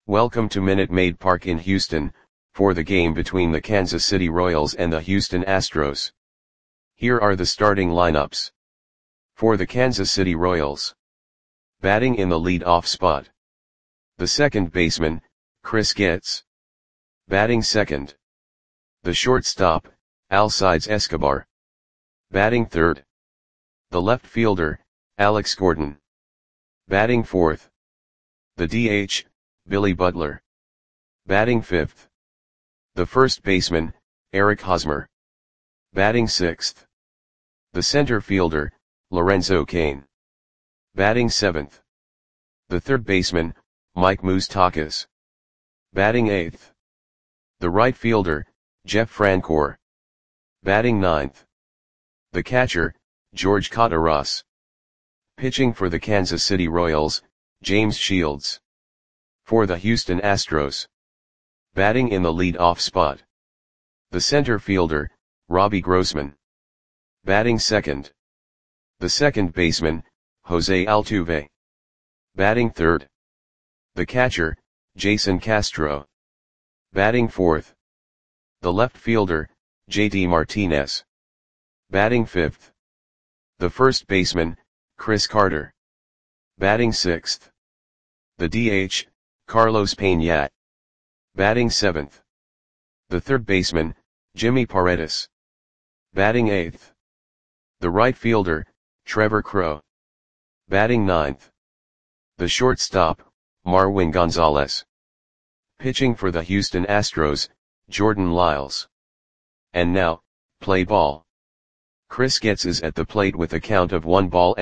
Welcome to Minute Maid Park in Houston, for the game between the Kansas City Royals and the Houston Astros. Here are the starting lineups. For the Kansas City Royals. Batting in the lead-off spot. The second baseman, Chris Getz. Batting second. The shortstop, Alcides Escobar. Batting third. The left fielder, Alex Gordon. Batting fourth. The DH, Billy Butler. Batting fifth. The first baseman, Eric Hosmer. Batting sixth. The center fielder, Lorenzo Cain. Batting seventh. The third baseman, Mike Moustakas. Batting eighth. The right fielder, Jeff Francoeur. Batting ninth. The catcher, George Kottaras. Pitching for the Kansas City Royals, James Shields. For the Houston Astros. Batting in the lead-off spot. The center fielder, Robbie Grossman. Batting second. The second baseman, Jose Altuve. Batting third. The catcher, Jason Castro. Batting fourth. The left fielder, JD Martinez. Batting fifth. The first baseman, Chris Carter. Batting sixth. The DH, Carlos Pena. Batting seventh. The third baseman, Jimmy Paredes. Batting eighth. The right fielder, Trevor Crowe. Batting ninth. The shortstop, Marwin Gonzalez. Pitching for the Houston Astros, Jordan Lyles. And now, play ball. Chris Getz is at the plate with a count of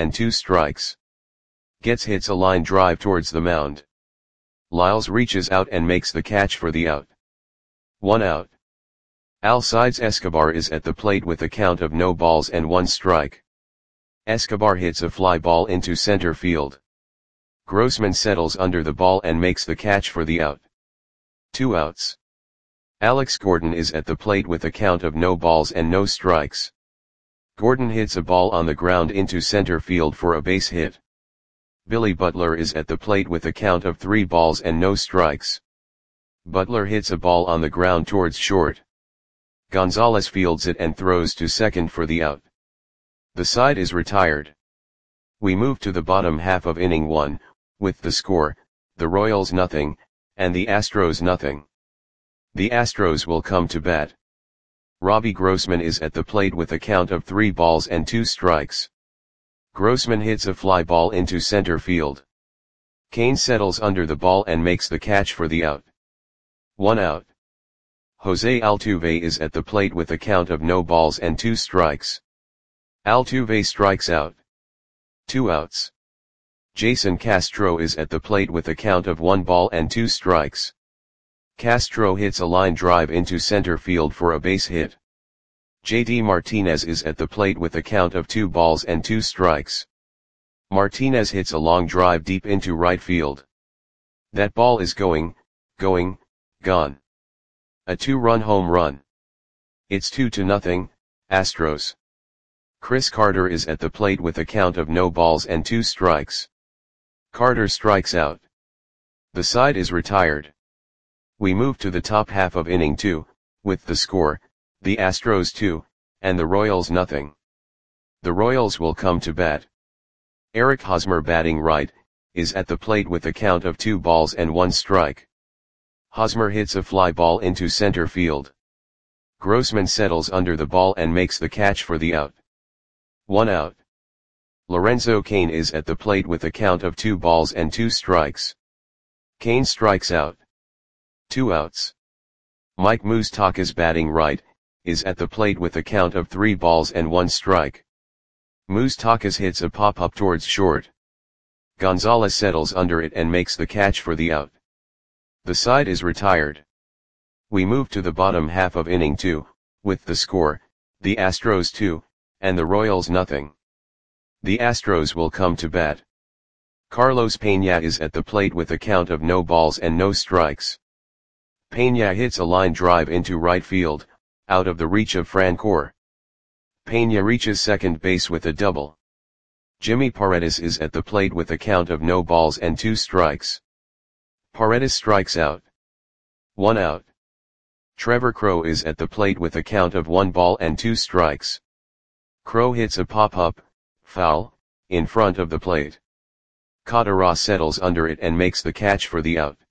1-2 Getz hits a line drive towards the mound. Lyles reaches out and makes the catch for the out. 1 out. Alcides Escobar is at the plate with a count of 0-1. Escobar hits a fly ball into center field. Grossman settles under the ball and makes the catch for the out. 2 outs. Alex Gordon is at the plate with a count of 0-0. Gordon hits a ball on the ground into center field for a base hit. Billy Butler is at the plate with a count of 3-0. Butler hits a ball on the ground towards short. Gonzalez fields it and throws to second for the out. The side is retired. We move to the bottom half of inning 1, with the score, the Royals 0, and the Astros 0. The Astros will come to bat. Robbie Grossman is at the plate with a count of 3-2. Grossman hits a fly ball into center field. Cain settles under the ball and makes the catch for the out. 1 out. Jose Altuve is at the plate with a count of 0-2. Altuve strikes out. 2 outs. Jason Castro is at the plate with a count of 1-2. Castro hits a line drive into center field for a base hit. JD Martinez is at the plate with a count of 2-2. Martinez hits a long drive deep into right field. That ball is gone. A 2-run home run. It's 2-0, Astros. Chris Carter is at the plate with a count of 0-2. Carter strikes out. The side is retired. We move to the top half of inning 2, with the score, the Astros 2, and the Royals 0. The Royals will come to bat. Eric Hosmer batting right, is at the plate with a count of 2-1. Hosmer hits a fly ball into center field. Grossman settles under the ball and makes the catch for the out. 1 out. Lorenzo Cain is at the plate with a count of 2-2. Cain strikes out. 2 outs. Mike Moustakas batting right, is at the plate with a count of 3-1. Moustakas hits a pop-up towards short. Gonzalez settles under it and makes the catch for the out. The side is retired. We move to the bottom half of inning 2, with the score, the Astros 2, and the Royals 0. The Astros will come to bat. Carlos Pena is at the plate with a count of 0-0. Pena hits a line drive into right field, out of the reach of Francoeur. Pena reaches second base with a double. Jimmy Paredes is at the plate with a count of 0-2. Paredes strikes out. 1 out. Trevor Crowe is at the plate with a count of 1 ball and 2 strikes. Crowe hits a pop-up, foul, in front of the plate. Cotteras settles under it and makes the catch for the out.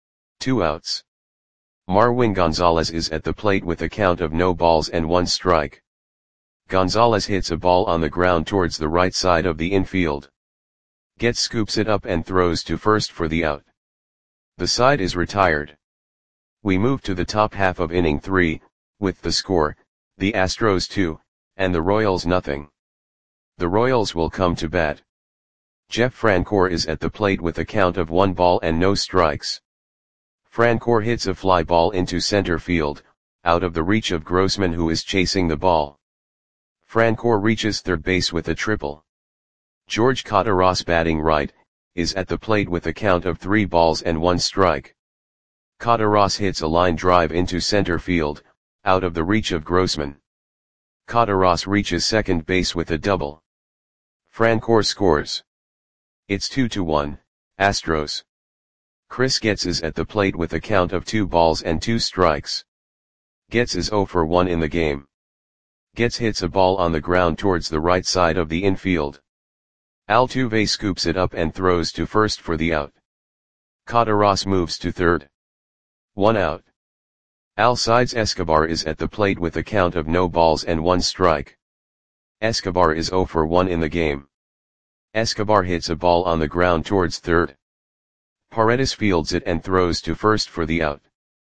2 outs. Marwin Gonzalez is at the plate with a count of no balls and 1 strike. Gonzalez hits a ball on the ground towards the right side of the infield. Getz scoops it up and throws to first for the out. The side is retired. We move to the top half of inning 3, with the score, the Astros 2, and the Royals nothing. The Royals will come to bat. Jeff Francoeur is at the plate with a count of 1 ball and no strikes. Francoeur hits a fly ball into center field, out of the reach of Grossman, who is chasing the ball. Francoeur reaches third base with a triple. George Cotteras, batting right, is at the plate with a count of 3 balls and 1 strike. Cotteras hits a line drive into center field, out of the reach of Grossman. Cotteras reaches second base with a double. Francoeur scores. It's 2-1, Astros. Chris Getz is at the plate with a count of 2 balls and 2 strikes. Getz is 0 for 1 in the game. Getz hits a ball on the ground towards the right side of the infield. Altuve scoops it up and throws to first for the out. Cotteras moves to third. 1 out. Alcides Escobar is at the plate with a count of no balls and 1 strike. Escobar is 0 for 1 in the game. Escobar hits a ball on the ground towards third. Paredes fields it and throws to first for the out.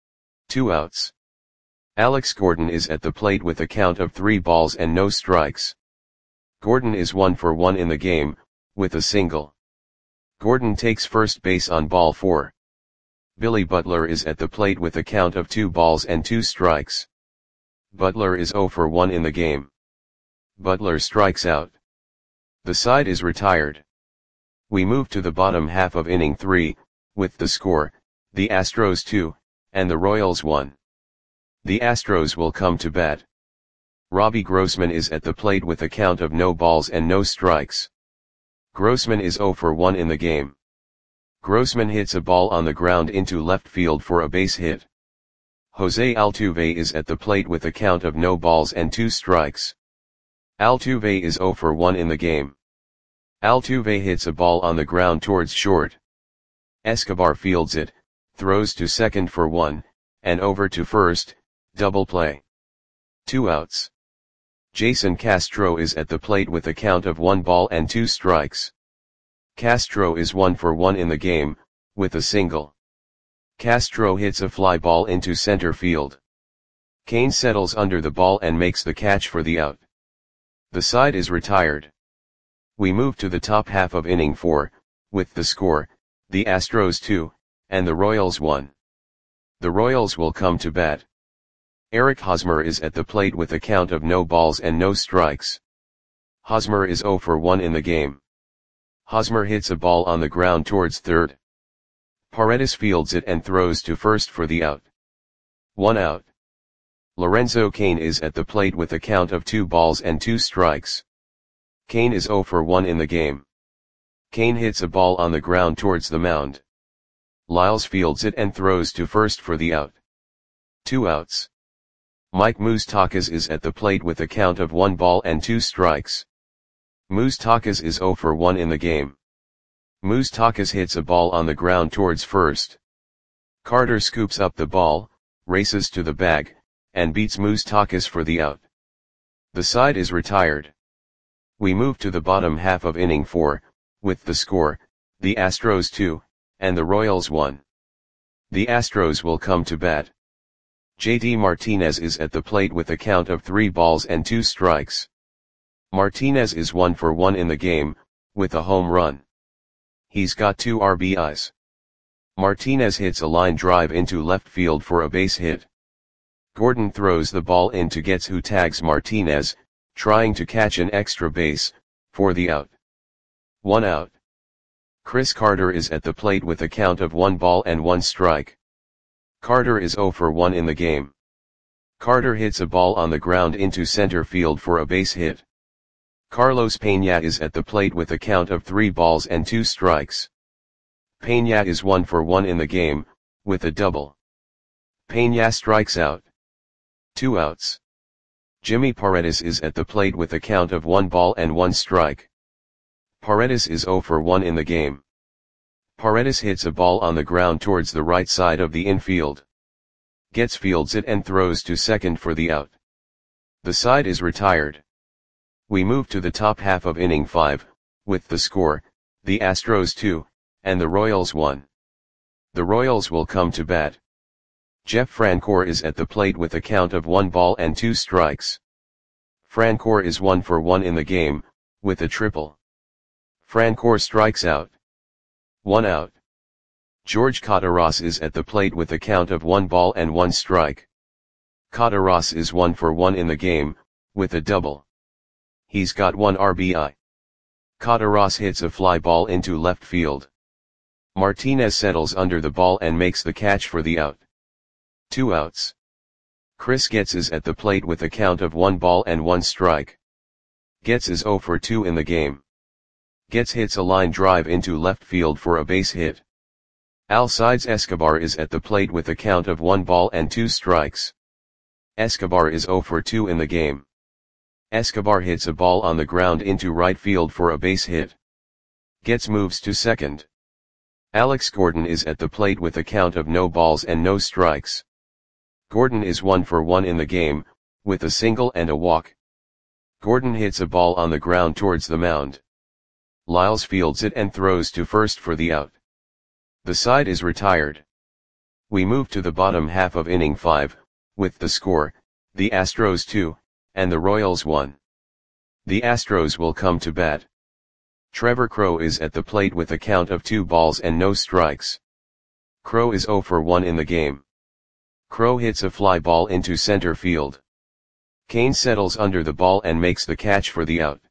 2 outs. Alex Gordon is at the plate with a count of 3 balls and no strikes. Gordon is 1 for 1 in the game, with a single. Gordon takes first base on ball 4. Billy Butler is at the plate with a count of 2 balls and 2 strikes. Butler is 0 for 1 in the game. Butler strikes out. The side is retired. We move to the bottom half of inning 3, with the score, the Astros 2, and the Royals 1. The Astros will come to bat. Robbie Grossman is at the plate with a count of no balls and no strikes. Grossman is 0 for 1 in the game. Grossman hits a ball on the ground into left field for a base hit. Jose Altuve is at the plate with a count of no balls and 2 strikes. Altuve is 0 for 1 in the game. Altuve hits a ball on the ground towards short. Escobar fields it, throws to second for 1, and over to first, double play. 2 outs. Jason Castro is at the plate with a count of 1 ball and 2 strikes. Castro is 1 for 1 in the game, with a single. Castro hits a fly ball into center field. Kane settles under the ball and makes the catch for the out. The side is retired. We move to the top half of inning 4, with the score, the Astros 2, and the Royals 1. The Royals will come to bat. Eric Hosmer is at the plate with a count of no balls and no strikes. Hosmer is 0 for 1 in the game. Hosmer hits a ball on the ground towards third. Paredes fields it and throws to first for the out. 1 out. Lorenzo Cain is at the plate with a count of 2 balls and 2 strikes. Cain is 0 for 1 in the game. Cain hits a ball on the ground towards the mound. Lyles fields it and throws to first for the out. 2 outs. Mike Moustakas is at the plate with a count of 1 ball and 2 strikes. Moustakas is 0 for 1 in the game. Moustakas hits a ball on the ground towards first. Carter scoops up the ball, races to the bag, and beats Moustakas for the out. The side is retired. We move to the bottom half of inning 4, with the score, the Astros 2, and the Royals 1. The Astros will come to bat. JD Martinez is at the plate with a count of 3 balls and 2 strikes. Martinez is 1 for 1 in the game, with a home run. He's got 2 RBIs. Martinez hits a line drive into left field for a base hit. Gordon throws the ball into Getz, who tags Martinez, trying to catch an extra base, for the out. 1 out. Chris Carter is at the plate with a count of 1 ball and 1 strike. Carter is 0 for 1 in the game. Carter hits a ball on the ground into center field for a base hit. Carlos Peña is at the plate with a count of 3 balls and 2 strikes. Peña is 1 for 1 in the game, with a double. Peña strikes out. 2 outs. Jimmy Paredes is at the plate with a count of 1 ball and 1 strike. Paredes is 0 for 1 in the game. Paredes hits a ball on the ground towards the right side of the infield. Getz fields it and throws to second for the out. The side is retired. We move to the top half of inning 5, with the score, the Astros 2, and the Royals 1. The Royals will come to bat. Jeff Francoeur is at the plate with a count of 1 ball and 2 strikes. Francoeur is 1 for 1 in the game, with a triple. Francoeur strikes out. 1 out. George Cataras is at the plate with a count of 1 ball and 1 strike. Cataras is 1 for 1 in the game, with a double. He's got 1 RBI. Cataras hits a fly ball into left field. Martinez settles under the ball and makes the catch for the out. 2 outs. Chris Getz is at the plate with a count of 1 ball and 1 strike. Getz is 0 for 2 in the game. Getz hits a line drive into left field for a base hit. Alcides Escobar is at the plate with a count of 1 ball and 2 strikes. Escobar is 0 for 2 in the game. Escobar hits a ball on the ground into right field for a base hit. Getz moves to second. Alex Gordon is at the plate with a count of no balls and no strikes. Gordon is 1 for 1 in the game, with a single and a walk. Gordon hits a ball on the ground towards the mound. Lyles fields it and throws to first for the out. The side is retired. We move to the bottom half of inning 5, with the score, the Astros 2, and the Royals 1. The Astros will come to bat. Trevor Crowe is at the plate with a count of 2 balls and no strikes. Crowe is 0 for 1 in the game. Crowe hits a fly ball into center field. Kane settles under the ball and makes the catch for the out.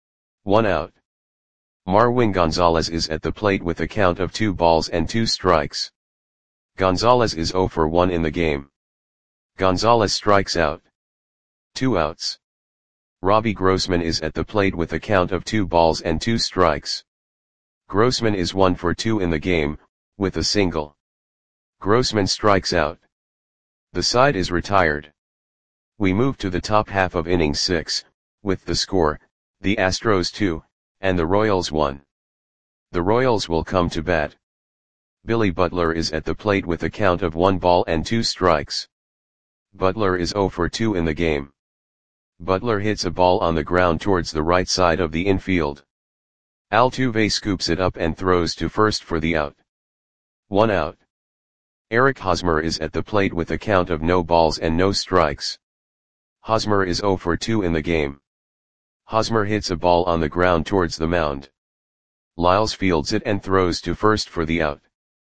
1 out. Marwin Gonzalez is at the plate with a count of 2 balls and 2 strikes. Gonzalez is 0 for 1 in the game. Gonzalez strikes out. 2 outs. Robbie Grossman is at the plate with a count of 2 balls and 2 strikes. Grossman is 1 for 2 in the game, with a single. Grossman strikes out. The side is retired. We move to the top half of inning 6, with the score, the Astros 2, and the Royals 1. The Royals will come to bat. Billy Butler is at the plate with a count of 1 ball and 2 strikes. Butler is 0 for 2 in the game. Butler hits a ball on the ground towards the right side of the infield. Altuve scoops it up and throws to first for the out. 1 out. Eric Hosmer is at the plate with a count of no balls and no strikes. Hosmer is 0 for 2 in the game. Hosmer hits a ball on the ground towards the mound. Lyles fields it and throws to first for the out.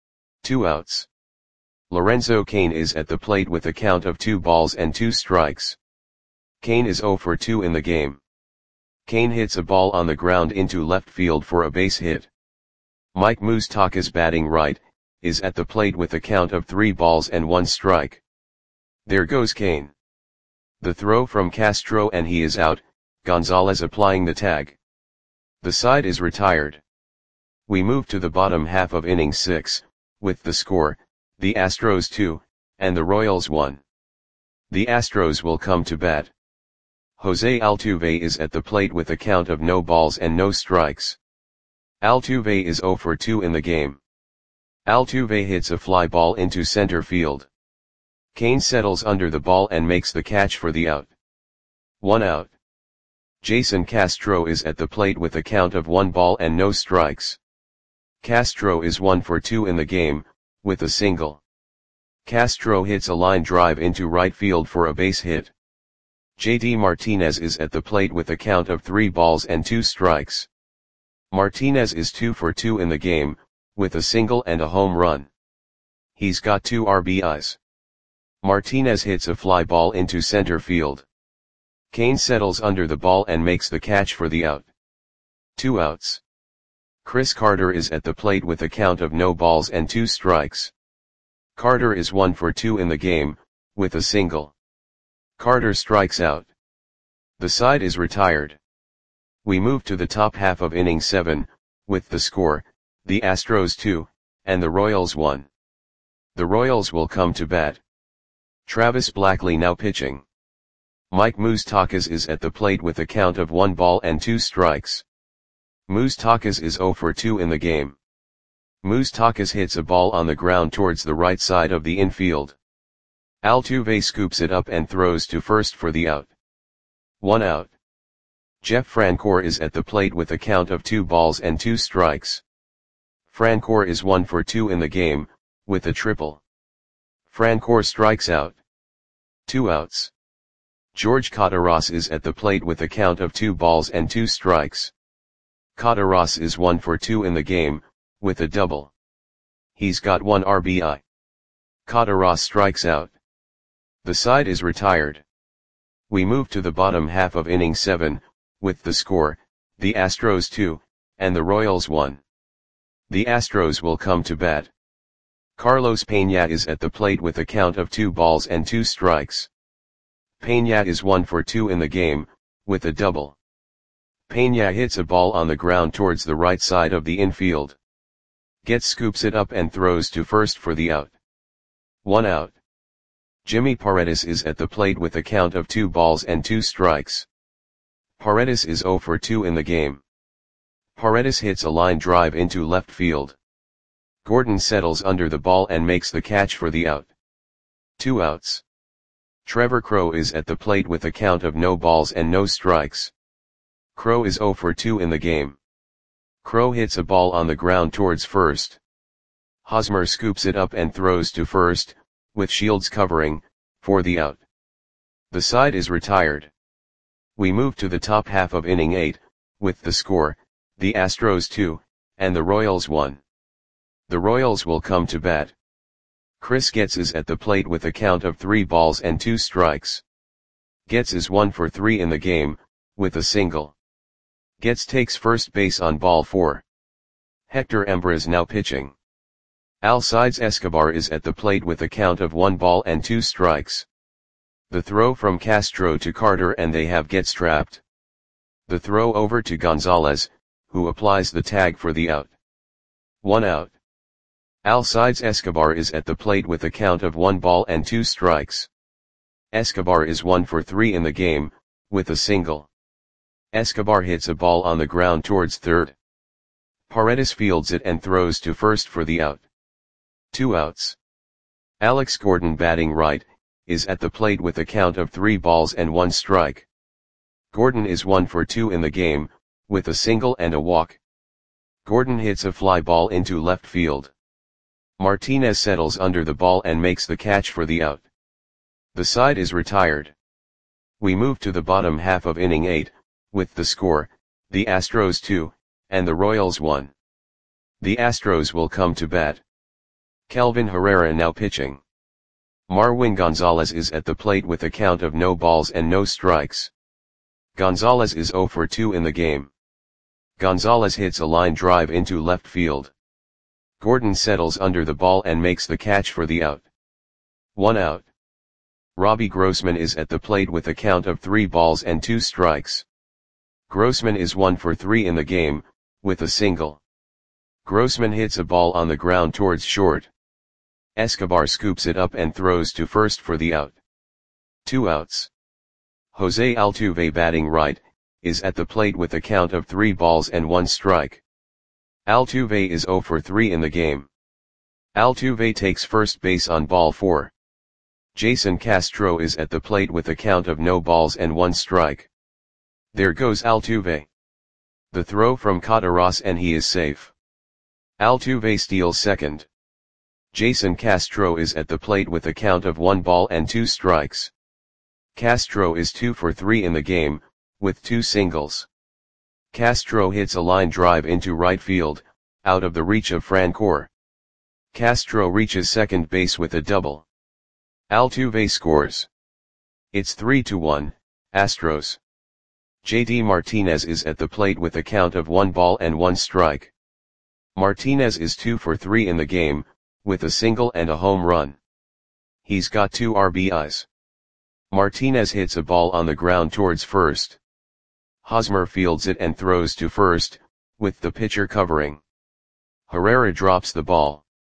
2 outs. Lorenzo Cain is at the plate with a count of 2 balls and 2 strikes. Cain is 0 for 2 in the game. Cain hits a ball on the ground into left field for a base hit. Mike Moustakas, batting right, is at the plate with a count of 3 balls and 1 strike. There goes Cain. The throw from Castro and he is out, Gonzalez applying the tag. The side is retired. We move to the bottom half of inning 6, with the score, the Astros 2, and the Royals 1. The Astros will come to bat. Jose Altuve is at the plate with a count of no balls and no strikes. Altuve is 0 for 2 in the game. Altuve hits a fly ball into center field. Cain settles under the ball and makes the catch for the out. 1 out. Jason Castro is at the plate with a count of 1 ball and no strikes. Castro is 1 for 2 in the game, with a single. Castro hits a line drive into right field for a base hit. JD Martinez is at the plate with a count of 3 balls and 2 strikes. Martinez is 2 for 2 in the game, with a single and a home run. He's got 2 RBIs. Martinez hits a fly ball into center field. Cain settles under the ball and makes the catch for the out. 2 outs. Chris Carter is at the plate with a count of no balls and 2 strikes. Carter is 1 for 2 in the game, with a single. Carter strikes out. The side is retired. We move to the top half of inning 7, with the score, the Astros 2, and the Royals won. The Royals will come to bat. Travis Blackley now pitching. Mike Moustakas is at the plate with a count of 1 ball and 2 strikes. Moustakas is 0 for 2 in the game. Moustakas hits a ball on the ground towards the right side of the infield. Altuve scoops it up and throws to first for the out. 1 out. Jeff Francoeur is at the plate with a count of 2 balls and 2 strikes. Francoeur is 1 for 2 in the game, with a triple. Francoeur strikes out. 2 outs. George Cotaras is at the plate with a count of 2 balls and 2 strikes. Cotaras is 1 for 2 in the game, with a double. He's got 1 RBI. Cotaras strikes out. The side is retired. We move to the bottom half of inning 7, with the score, the Astros 2, and the Royals 1. The Astros will come to bat. Carlos Peña is at the plate with a count of 2 balls and 2 strikes. Peña is 1 for 2 in the game, with a double. Peña hits a ball on the ground towards the right side of the infield. Getz scoops it up and throws to first for the out. 1 out. Jimmy Paredes is at the plate with a count of 2 balls and 2 strikes. Paredes is 0 for 2 in the game. Paredes hits a line drive into left field. Gordon settles under the ball and makes the catch for the out. 2 outs. Trevor Crowe is at the plate with a count of no balls and no strikes. Crowe is 0 for 2 in the game. Crowe hits a ball on the ground towards first. Hosmer scoops it up and throws to first, with Shields covering, for the out. The side is retired. We move to the top half of inning 8, with the score, the Astros 2, and the Royals 1. The Royals will come to bat. Chris Getz is at the plate with a count of 3 balls and 2 strikes. Getz is 1 for 3 in the game, with a single. Getz takes first base on ball 4. Hector Embruz now pitching. Alcides Escobar is at the plate with a count of 1 ball and 2 strikes. The throw from Castro to Carter and they have Getz trapped. The throw over to Gonzalez, who applies the tag for the out. 1 out. Alcides Escobar is at the plate with a count of 1 ball and 2 strikes. Escobar is 1 for 3 in the game, with a single. Escobar hits a ball on the ground towards third. Paredes fields it and throws to first for the out. 2 outs. Alex Gordon batting right, is at the plate with a count of 3 balls and 1 strike. Gordon is 1 for 2 in the game, with a single and a walk. Gordon hits a fly ball into left field. Martinez settles under the ball and makes the catch for the out. The side is retired. We move to the bottom half of inning 8, with the score, the Astros 2, and the Royals 1. The Astros will come to bat. Kelvin Herrera now pitching. Marwin Gonzalez is at the plate with a count of no balls and no strikes. Gonzalez is 0 for 2 in the game. Gonzalez hits a line drive into left field. Gordon settles under the ball and makes the catch for the out. 1 out. Robbie Grossman is at the plate with a count of 3 balls and 2 strikes. Grossman is 1 for 3 in the game, with a single. Grossman hits a ball on the ground towards short. Escobar scoops it up and throws to first for the out. 2 outs. Jose Altuve batting right, is at the plate with a count of 3 balls and 1 strike. Altuve is 0 for 3 in the game. Altuve takes first base on ball 4. Jason Castro is at the plate with a count of no balls and 1 strike. There goes Altuve. The throw from Cotaras and he is safe. Altuve steals second. Jason Castro is at the plate with a count of 1 ball and 2 strikes. Castro is 2 for 3 in the game, with 2 singles. Castro hits a line drive into right field, out of the reach of Francoeur. Castro reaches second base with a double. Altuve scores. It's 3-1, Astros. JD Martinez is at the plate with a count of 1 ball and 1 strike. Martinez is 2 for 3 in the game, with a single and a home run. He's got 2 RBIs. Martinez hits a ball on the ground towards first. Hosmer fields it and throws to first, with the pitcher covering. Herrera drops the ball.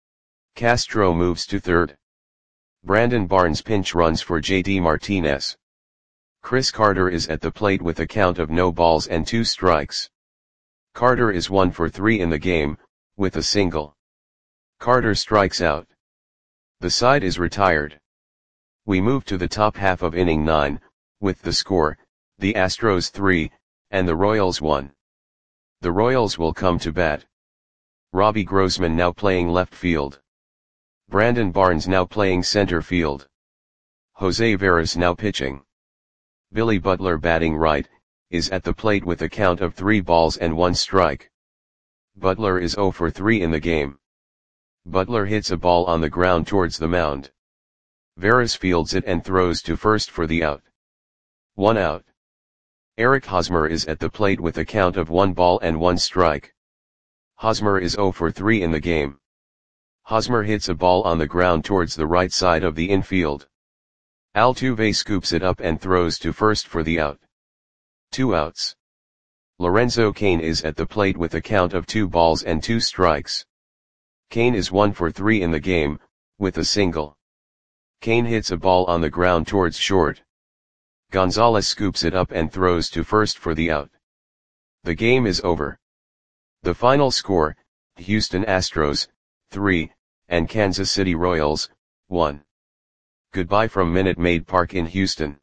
Castro moves to third. Brandon Barnes pinch runs for JD Martinez. Chris Carter is at the plate with a count of no balls and 2 strikes. Carter is 1 for 3 in the game, with a single. Carter strikes out. The side is retired. We move to the top half of inning 9, with the score, the Astros 3, and the Royals 1. The Royals will come to bat. Robbie Grossman now playing left field. Brandon Barnes now playing center field. Jose Veras now pitching. Billy Butler batting right, is at the plate with a count of 3 balls and 1 strike. Butler is 0 for 3 in the game. Butler hits a ball on the ground towards the mound. Veras fields it and throws to first for the out. 1 out. Eric Hosmer is at the plate with a count of 1 ball and 1 strike. Hosmer is 0 for 3 in the game. Hosmer hits a ball on the ground towards the right side of the infield. Altuve scoops it up and throws to first for the out. 2 outs. Lorenzo Cain is at the plate with a count of 2 balls and 2 strikes. Cain is 1 for 3 in the game, with a single. Cain hits a ball on the ground towards short. Gonzalez scoops it up and throws to first for the out. The game is over. The final score, Houston Astros, 3, and Kansas City Royals, 1. Goodbye from Minute Maid Park in Houston.